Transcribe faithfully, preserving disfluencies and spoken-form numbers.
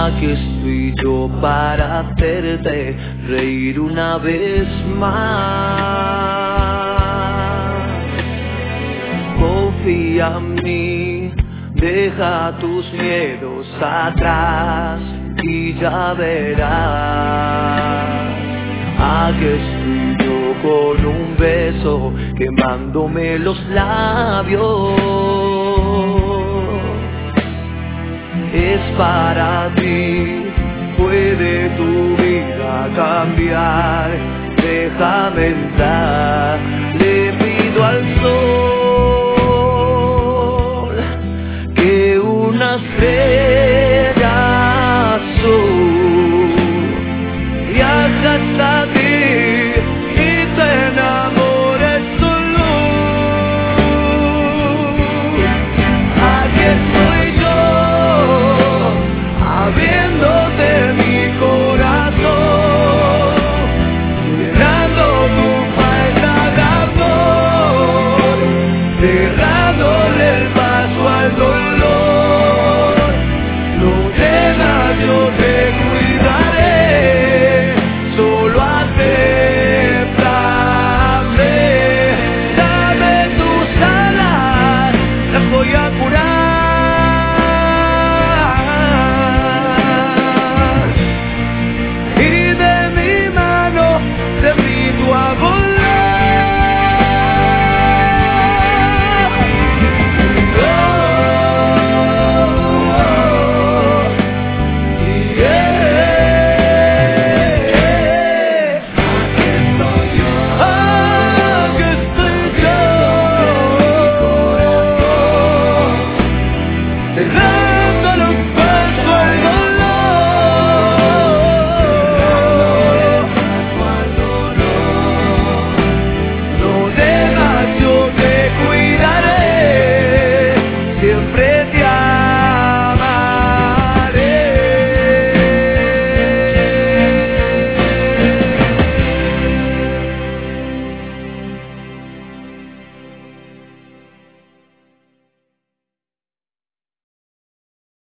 Aquí estoy yo para hacerte reír una vez más. Confía en mí, deja tus miedos atrás y ya verás. Aquí estoy yo con un beso quemándome los labios. Es para ti, puede tu vida cambiar, déjame entrar.